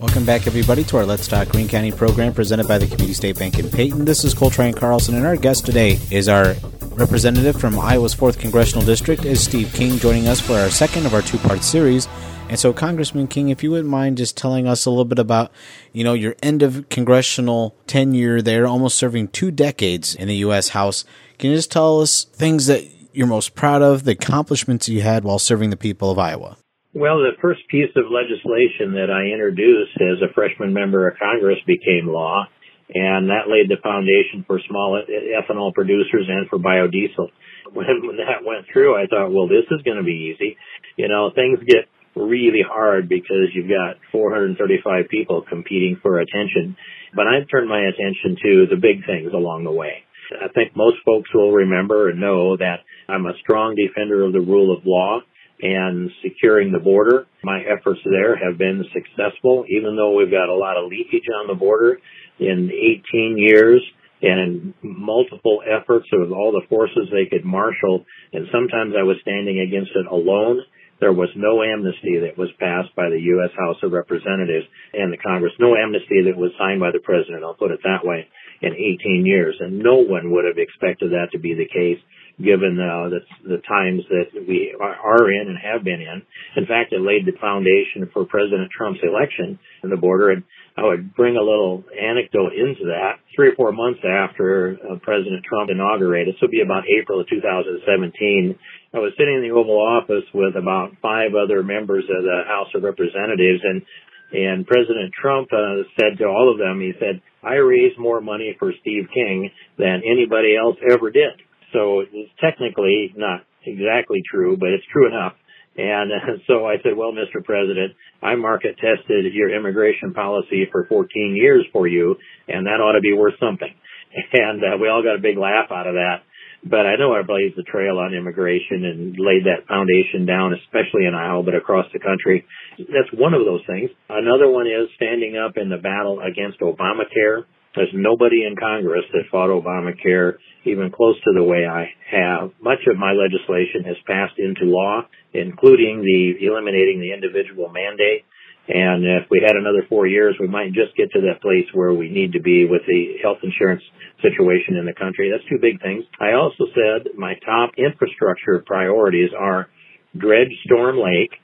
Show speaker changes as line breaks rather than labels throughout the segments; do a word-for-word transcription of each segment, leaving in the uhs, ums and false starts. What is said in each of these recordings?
Welcome back, everybody, to our Let's Talk Greene County program presented by the Community State Bank in Peyton. This is Coltrane Carlson, and our guest today is our representative from Iowa's fourth Congressional District, is Steve King, joining us for our second of our two-part series. And so, Congressman King, if you wouldn't mind just telling us a little bit about, you know, your end of congressional tenure there, almost serving two decades in the U S House. Can you just tell us things that you're most proud of, the accomplishments you had while serving the people of Iowa?
Well, the first piece of legislation that I introduced as a freshman member of Congress became law, and that laid the foundation for small ethanol producers and for biodiesel. When, when that went through, I thought, well, this is going to be easy. You know, things get really hard because you've got four hundred thirty-five people competing for attention. But I turned my attention to the big things along the way. I think most folks will remember and know that I'm a strong defender of the rule of law and securing the border. My efforts there have been successful, even though we've got a lot of leakage on the border. In eighteen years and multiple efforts of all the forces they could marshal, and sometimes I was standing against it alone. There was no amnesty that was passed by the U S House of Representatives and the Congress, no amnesty that was signed by the President, I'll put it that way, in eighteen years. And no one would have expected that to be the case, given uh, the, the times that we are in and have been in. In fact, it laid the foundation for President Trump's election in the border. And I would bring a little anecdote into that. Three or four months after uh, President Trump inaugurated, this will be about April of two thousand seventeen, I was sitting in the Oval Office with about five other members of the House of Representatives, and and President Trump uh, said to all of them, he said, I raised more money for Steve King than anybody else ever did. So it's technically not exactly true, but it's true enough. And uh, so I said, well, Mister President, I market tested your immigration policy for fourteen years for you, and that ought to be worth something. And uh, we all got a big laugh out of that. But I know I blazed the trail on immigration and laid that foundation down, especially in Iowa, but across the country. That's one of those things. Another one is standing up in the battle against Obamacare. There's nobody in Congress that fought Obamacare even close to the way I have. Much of my legislation has passed into law, including the eliminating the individual mandate. And if we had another four years, we might just get to that place where we need to be with the health insurance situation in the country. That's two big things. I also said my top infrastructure priorities are dredge Storm Lake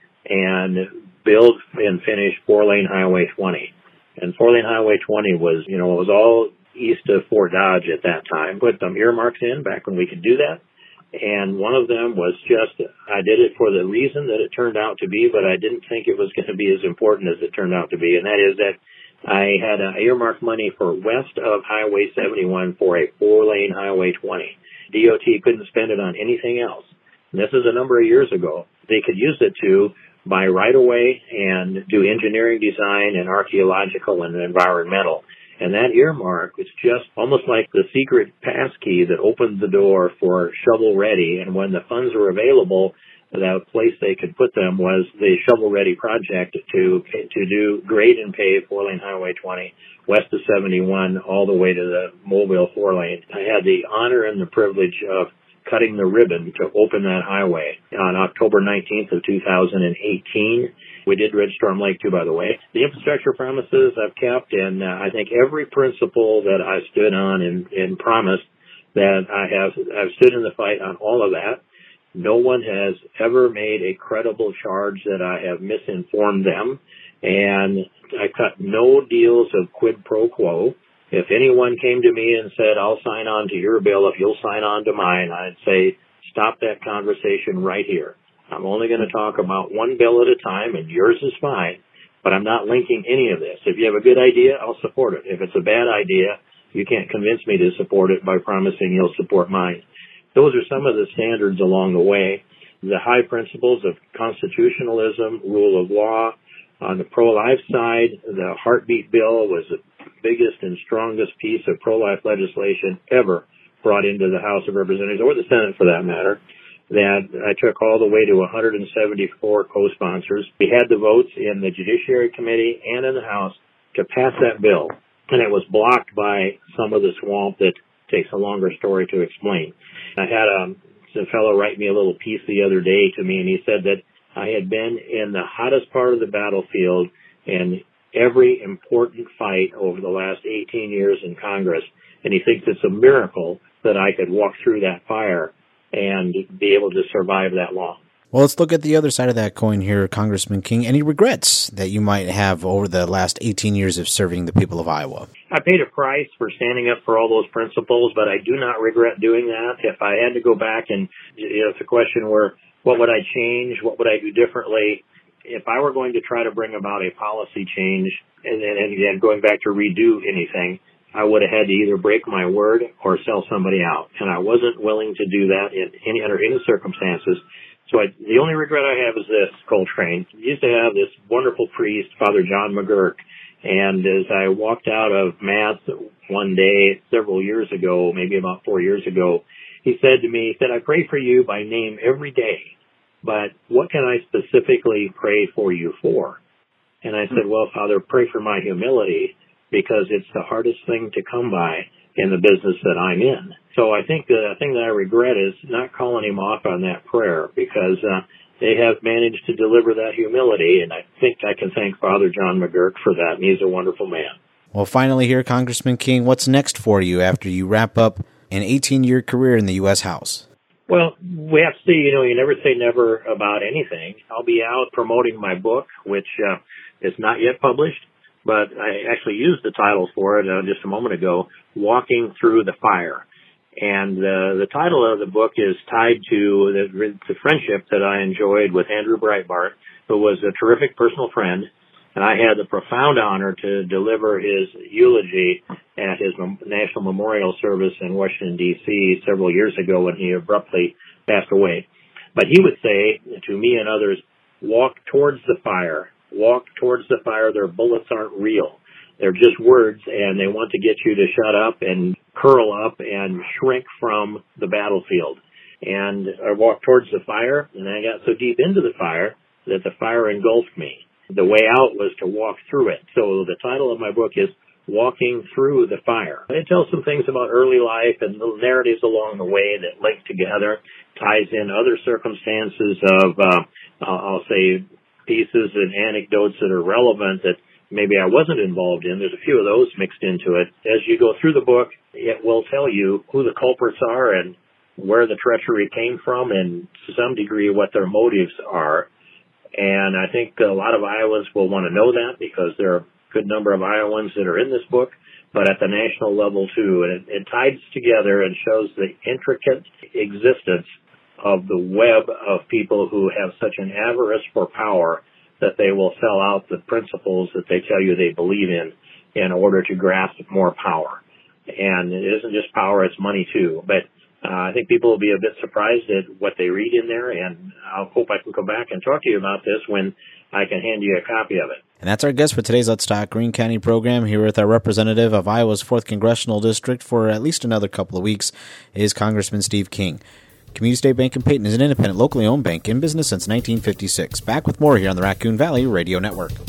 and build and finish four-lane Highway twenty. And four-lane Highway twenty was, you know, it was all east of Fort Dodge at that time. Put some earmarks in back when we could do that. And one of them was just, I did it for the reason that it turned out to be, but I didn't think it was going to be as important as it turned out to be. And that is that I had uh, earmarked money for west of Highway seventy-one for a four-lane Highway twenty. D O T couldn't spend it on anything else. And this is a number of years ago. They could use it to buy right-of-way and do engineering design and archaeological and environmental. And that earmark was just almost like the secret passkey that opened the door for shovel-ready. And when the funds were available, the place they could put them was the shovel-ready project to to do grade and pave four-lane Highway twenty west of seventy-one all the way to the Mobile four-lane. I had the honor and the privilege of cutting the ribbon to open that highway on October nineteenth of two thousand eighteen. We did Dredge Storm Lake too, by the way. The infrastructure promises I've kept, and uh, I think every principle that I stood on and, and promised that I have, I've stood in the fight on all of that. No one has ever made a credible charge that I have misinformed them, and I cut no deals of quid pro quo. If anyone came to me and said, I'll sign on to your bill if you'll sign on to mine, I'd say, stop that conversation right here. I'm only going to talk about one bill at a time, and yours is fine, but I'm not linking any of this. If you have a good idea, I'll support it. If it's a bad idea, you can't convince me to support it by promising you'll support mine. Those are some of the standards along the way. The high principles of constitutionalism, rule of law. On the pro-life side, the heartbeat bill was the biggest and strongest piece of pro-life legislation ever brought into the House of Representatives, or the Senate for that matter, that I took all the way to one hundred seventy-four co-sponsors. We had the votes in the Judiciary Committee and in the House to pass that bill, and it was blocked by some of the swamp that takes a longer story to explain. I had a, a fellow write me a little piece the other day to me, and he said that I had been in the hottest part of the battlefield, and every important fight over the last eighteen years in Congress, and he thinks it's a miracle that I could walk through that fire and be able to survive that long.
Well, let's look at the other side of that coin here, Congressman King. Any regrets that you might have over the last eighteen years of serving the people of Iowa?
I paid a price for standing up for all those principles, but I do not regret doing that. If I had to go back and, you know, it's a question where, what would I change? What would I do differently? If I were going to try to bring about a policy change and, and, and again, going back to redo anything, I would have had to either break my word or sell somebody out. And I wasn't willing to do that in any, under any circumstances. So I, the only regret I have is this, Coltrane. We used to have this wonderful priest, Father John McGurk, and as I walked out of Mass one day several years ago, maybe about four years ago, he said to me, he said, I pray for you by name every day, but what can I specifically pray for you for? And I said, well, Father, pray for my humility, because it's the hardest thing to come by in the business that I'm in. So I think the thing that I regret is not calling him off on that prayer, because uh, they have managed to deliver that humility, and I think I can thank Father John McGurk for that, and he's a wonderful man.
Well, finally here, Congressman King, what's next for you after you wrap up an eighteen-year career in the U S House?
Well, we have to see, you know, you never say never about anything. I'll be out promoting my book, which uh, is not yet published, but I actually used the title for it uh, just a moment ago, Walking Through the Fire. And uh, the title of the book is tied to the, the friendship that I enjoyed with Andrew Breitbart, who was a terrific personal friend. And I had the profound honor to deliver his eulogy at his National Memorial Service in Washington, D C several years ago when he abruptly passed away. But he would say to me and others, walk towards the fire. Walk towards the fire. Their bullets aren't real. They're just words, and they want to get you to shut up and curl up and shrink from the battlefield. And I walked towards the fire, and I got so deep into the fire that the fire engulfed me. The way out was to walk through it. So the title of my book is Walking Through the Fire. It tells some things about early life and little narratives along the way that link together, ties in other circumstances of, uh, I'll say, pieces and anecdotes that are relevant that maybe I wasn't involved in. There's a few of those mixed into it. As you go through the book, it will tell you who the culprits are and where the treachery came from, and to some degree what their motives are. And I think a lot of Iowans will want to know that, because there are a good number of Iowans that are in this book, but at the national level too. And it, it ties together and shows the intricate existence of the web of people who have such an avarice for power that they will sell out the principles that they tell you they believe in in order to grasp more power. And it isn't just power, it's money too. But uh, I think people will be a bit surprised at what they read in there, and I hope I can come back and talk to you about this when I can hand you a copy of it.
And that's our guest for today's Let's Talk Greene County program, here with our representative of Iowa's fourth Congressional District for at least another couple of weeks, is Congressman Steve King. Community State Bank in Peyton is an independent, locally owned bank in business since nineteen fifty-six. Back with more here on the Raccoon Valley Radio Network.